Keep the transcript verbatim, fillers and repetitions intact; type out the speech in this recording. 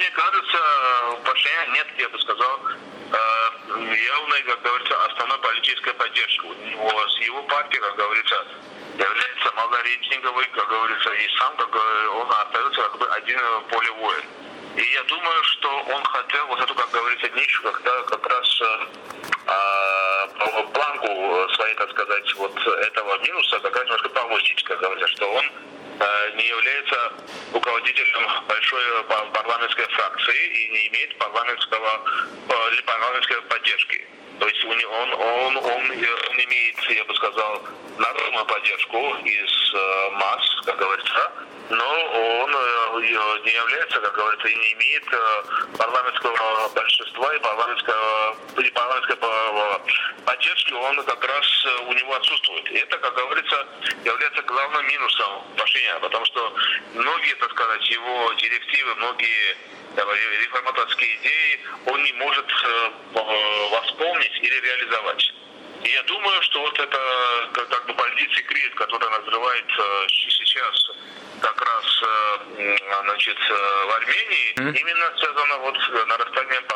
мне кажется, Пашинян нет, я бы сказал, явной, как говорится, основной политической поддержки. У него, с его партией, как говорится, является малорейтинговый, как говорится, и сам, как он остается как бы один поле воин. И я думаю, что он хотел вот эту, как говорится, нишу, когда как раз а, планку своей, так сказать, вот этого минуса как раз немножко повысить, как говорится, что он а, не является руководителем большой парламентской фракции и не имеет парламентского, парламентской поддержки. То есть он, он, он, он имеет, я бы сказал, народную поддержку из э, масс, как говорится, но он э, не является, как говорится, и не имеет э, парламентского большинства и парламентского, и парламентской поддержки, он как раз у него отсутствует. И это, как говорится, является главным минусом Пашиняна, потому что многие, так сказать, его директивы, многие реформаторские идеи он не может э, восполнить или реализовать. И я думаю, что вот это как бы политический кризис, который назревает э, сейчас как раз э, значит, в Армении, mm-hmm. именно связано вот с нарастанием